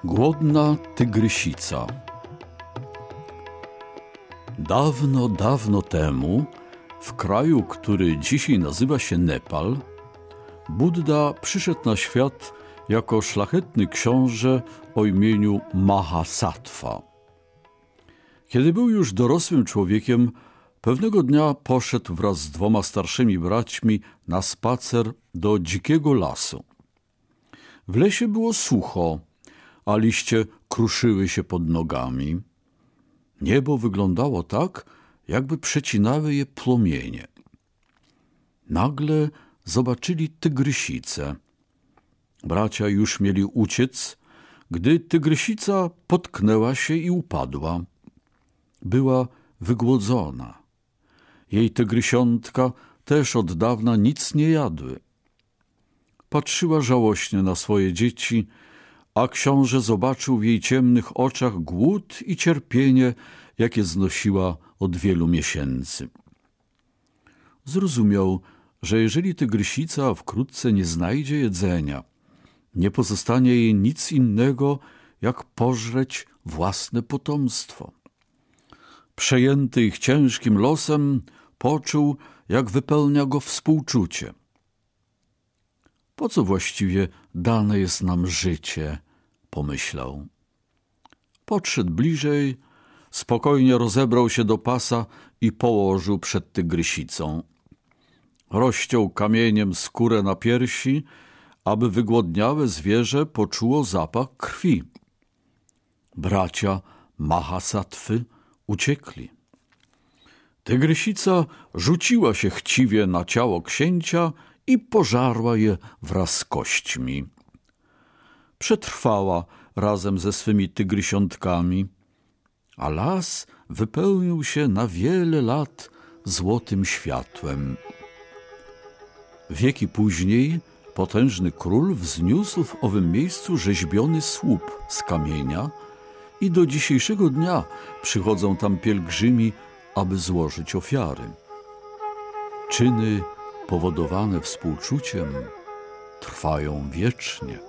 Głodna tygrysica. Dawno, dawno temu, w kraju, który dzisiaj nazywa się Nepal, Buddha przyszedł na świat jako szlachetny książę o imieniu Mahasattva. Kiedy był już dorosłym człowiekiem, pewnego dnia poszedł wraz z 2 starszymi braćmi na spacer do dzikiego lasu. W lesie było sucho, a liście kruszyły się pod nogami. Niebo wyglądało tak, jakby przecinały je płomienie. Nagle zobaczyli tygrysicę. Bracia już mieli uciec, gdy tygrysica potknęła się i upadła. Była wygłodzona. Jej tygrysiątka też od dawna nic nie jadły. Patrzyła żałośnie na swoje dzieci, a książę zobaczył w jej ciemnych oczach głód i cierpienie, jakie znosiła od wielu miesięcy. Zrozumiał, że jeżeli tygrysica wkrótce nie znajdzie jedzenia, nie pozostanie jej nic innego, jak pożreć własne potomstwo. Przejęty ich ciężkim losem, poczuł, jak wypełnia go współczucie. Po co właściwie dane jest nam życie? Pomyślał. Podszedł bliżej, spokojnie rozebrał się do pasa i położył przed tygrysicą. Rozciął kamieniem skórę na piersi, aby wygłodniałe zwierzę poczuło zapach krwi. Bracia Mahasattwy uciekli. Tygrysica rzuciła się chciwie na ciało księcia i pożarła je wraz z kośćmi. Przetrwała razem ze swymi tygrysiątkami, a las wypełnił się na wiele lat złotym światłem. Wieki później potężny król wzniósł w owym miejscu rzeźbiony słup z kamienia i do dzisiejszego dnia przychodzą tam pielgrzymi, aby złożyć ofiary. Czyny powodowane współczuciem trwają wiecznie.